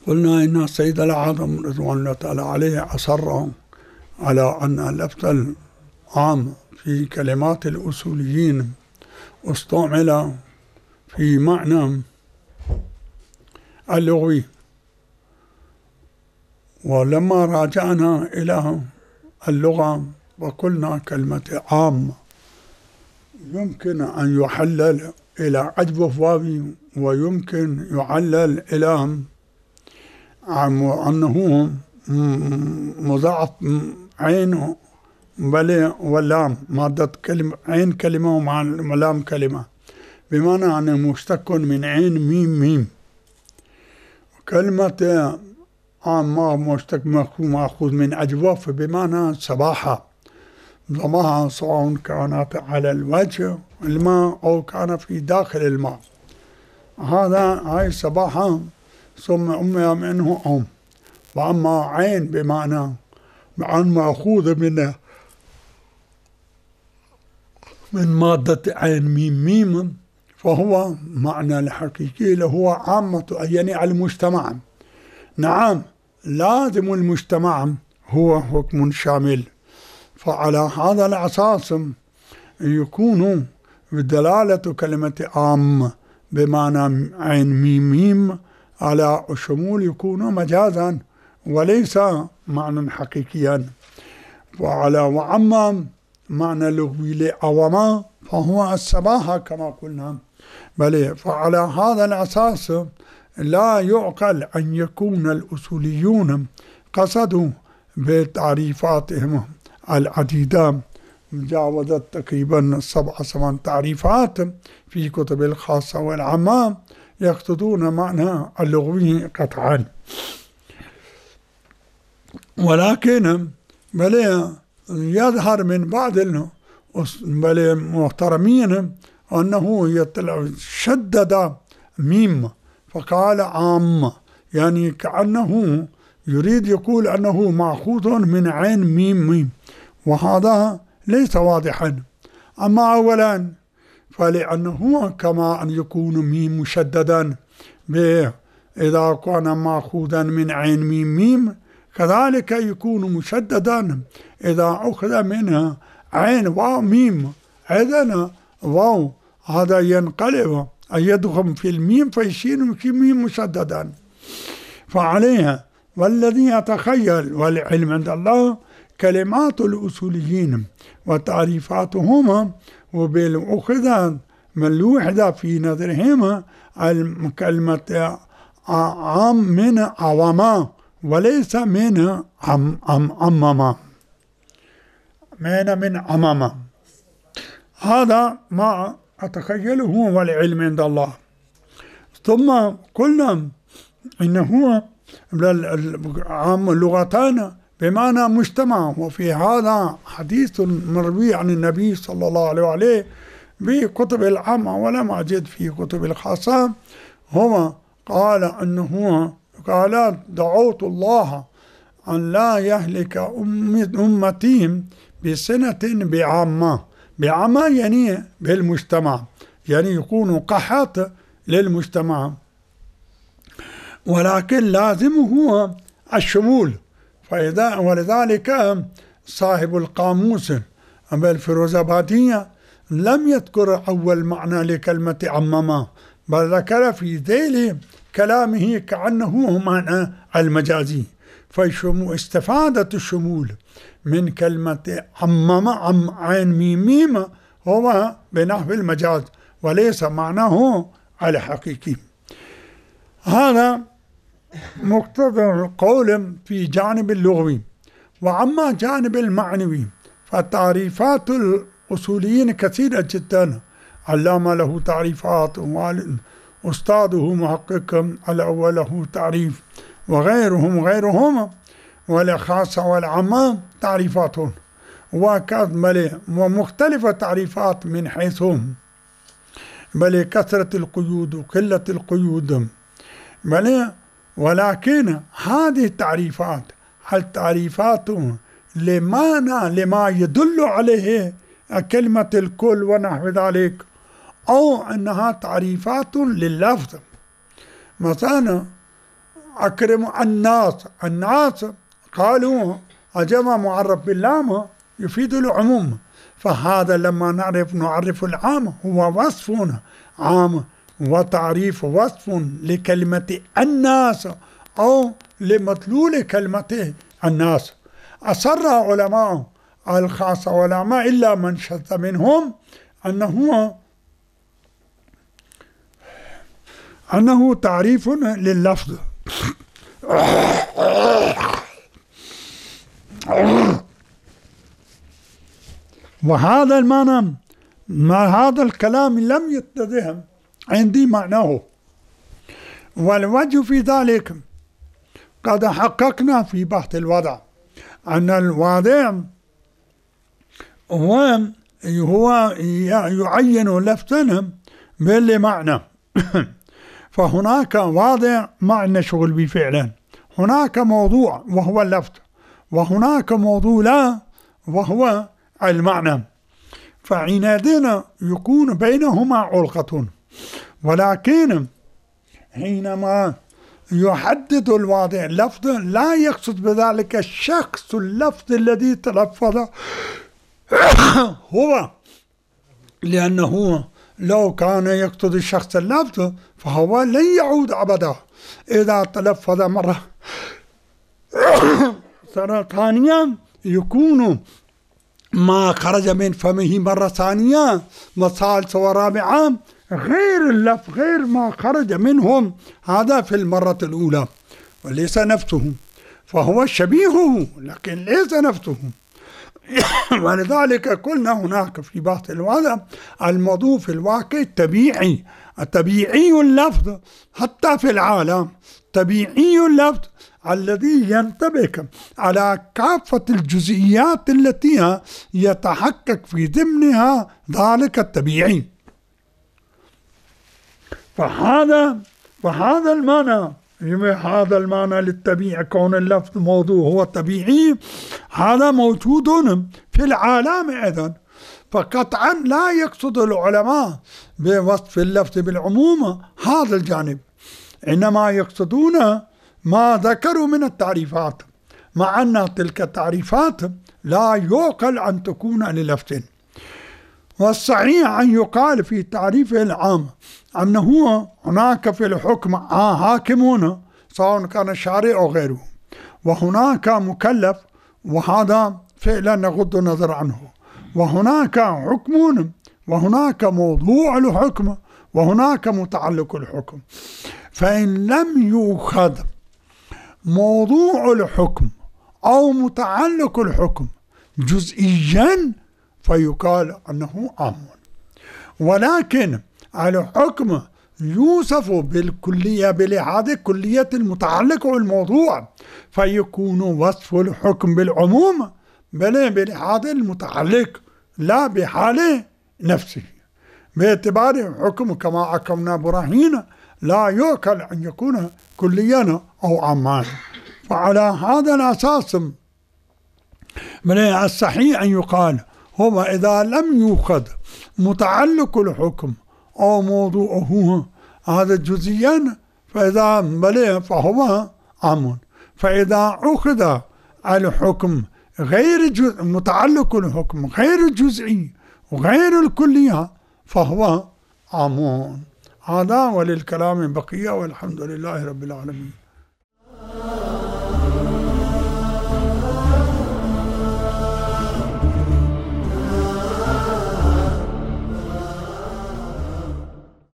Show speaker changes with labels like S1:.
S1: قلنا إن السيد الأعظم رضوان الله تعالى عليه أصر على أن اللفظ العام في كلمات الأصوليين استعمل في معنى اللغوي، ولما راجعنا إلى اللغة وقلنا كلمة عام يمكن أن يحلل إلى عجب واوي، ويمكن يعلل إلى أنه مضاعف عين بل واللام، مادة كلمة عين كلمة ومع لام كلمة، بمعنى أنه مشتق من عين ميم ميم. كلمة عام مشتق مأخوذ من أجواف بمعنى صباحة، ضمها سواء كانت على الوجه الماء أو كان في داخل الماء، هاي صباحة ثم أمي منه أم. وأما عين بمعنى مأخوذ من مادة عين ميم ميم، فهو معنى الحقيقي له هو عامة، يعني المجتمع. نعم، لازم المجتمع هو حكم شامل، فعلى هذا الأساس يكون بدلالة كلمة عام بمعنى عين ميم ميم على الشمول يكون مجازا وليس معنى حقيقيا. وأما معنى لغوي لعوما فهو السباحة كما قلنا. بل فعلى هذا الأساس لا يعقل أن يكون الأصوليون قصدوا بتعريفاتهم العديدة، جاوزت تقريبا 7 تعريفات في كتب الخاصة والعامة يقصدون معنى اللغوي قطعا، ولكن بل يظهر من بعض المحترمين أنه شدد ميم فقال عام، يعني كأنه يريد يقول أنه مأخوذ من عين ميم ميم، وهذا ليس واضحا. أما أولا فلأنه كما أن يكون ميم مشددا إذا كان مأخوذا من عين ميم ميم، كذلك يكون مشددا إذا أخذ منها عين واو ميم، إذن واو هذا ينقلب أن يدخل في الميم فيشين في ميم مشددا. فعليها والذي يتخيل والعلم عند الله كلمات الأصوليين وتعريفاتهما، وبالأخذ من الوحدة في نظرهما الكلمة عام من عواما وليس من عمما، من عمما. هذا ما أتخيله والعلم عند الله. ثم قلنا إنه عام اللغتان بمعنى مجتمع، وفي هذا حديث مروي عن النبي صلى الله عليه وآله بكتب العامة ولم أجد في كتب الخاصة. هو قال أنه قال دعوت الله أن لا يهلك أمتي بسنة بعامة، بعامة يعني بالمجتمع، يعني يكون قحط للمجتمع، ولكن لازم هو الشمول. ولذلك صاحب القاموس الفيروزابادية لم يذكر أول معنى لكلمة عمما، بل ذكر في ذيل كلامه كأنه معنى المجازي، فاستفادة الشمول من كلمة عمما عين ميم ميم هو بنحو المجاز وليس معناه الحقيقي. هذا مقتضى القول في جانب اللغوي. وعما جانب المعنوي فالتعريفات الأصوليين كثيرة جدا، علامة له تعريفات، أستاذه محقق الأول له تعريف، وغيرهم والخاصة والعامة تعريفاتهم ومختلفة تعريفات من حيثهم، بل كثرة القيود وقلة القيود، ولكن هذه التعريفات التعريفات لما يدل عليه كلمة الكل ونحو ذلك، أو أنها تعريفات لللفظ. مثلا أكرم الناس قالوا أجمع معرف باللام يفيد العموم، فهذا لما نعرف العام هو وصف عام وتعريف وصف لكلمة الناس أو لمدلول كلمة الناس. أصر علماء الخاصة والعامة إلا من شذ منهم أنه تعريف لللفظ. وهذا المعنى هذا الكلام لم يتضح عندي معناه، والوجه في ذلك قد حققنا في بحث الوضع أن الواضع هو يعين لفظا بالمعنى. فهناك واضع معنى شغل بفعلا، هناك موضوع وهو اللفظ، وهناك موضوع لا وهو المعنى، فعنادنا يكون بينهما علقة. ولكن حينما يحدد الواضع اللفظ لا يقصد بذلك الشخص اللفظ الذي تلفظ هو، لأنه لو كان يقصد الشخص اللفظ فهو لن يعود أبدا إذا تلفظ مرة ثانية، يكون ما خرج من فمه مرة ثانية وثالثة ورابعة غير اللفظ، غير ما خرج منهم هذا في المرة الأولى، وليس نفسه، فهو شبيهه لكن ليس نفسه. ولذلك قلنا هناك في بحث الوضع الموضوع في الواقع الطبيعي اللفظ حتى في العالم، طبيعي اللفظ الذي ينطبق على كافة الجزئيات التي يتحقق في ضمنها ذلك الطبيعي. فهذا المعنى، هذا المعنى للطبيعي، كون اللفظ موضوع هو طبيعي، هذا موجود في العالم أيضا. فقطعا لا يقصد العلماء بوصف اللفظ بالعموم هذا الجانب، إنما يقصدون ما ذكروا من التعريفات، مع أن تلك التعريفات لا يعقل أن تكون للفظ. والصحيح أن يقال في تعريفه العام أنه هناك في الحكم حاكمون سواء كان شارع أو غيره، وهناك مكلف وهذا فعلا نغض النظر عنه، وهناك حكم، وهناك موضوع الحكم، وهناك متعلق الحكم. فإن لم يؤخذ موضوع الحكم أو متعلق الحكم جزئيا فيقال أنه عام، ولكن الحكم يوصف بالكلية بلحاظ كلية المتعلق والموضوع، فيكون وصف الحكم بالعموم بل بلحاظ المتعلق لا بحال نفسه، باعتبار الحكم كما حكمنا براهين لا يعقل أن يكون كليا أو عاما. فعلى هذا الأساس من الصحيح أن يقال هو إذا لم يؤخذ متعلق الحكم أو موضوعه هذا جزئيا فهو عام، فإذا أخذ الحكم غير متعلق الحكم غير جزئي وغير الكلية فهو عام. هذا وللكلام بقية، والحمد لله رب العالمين.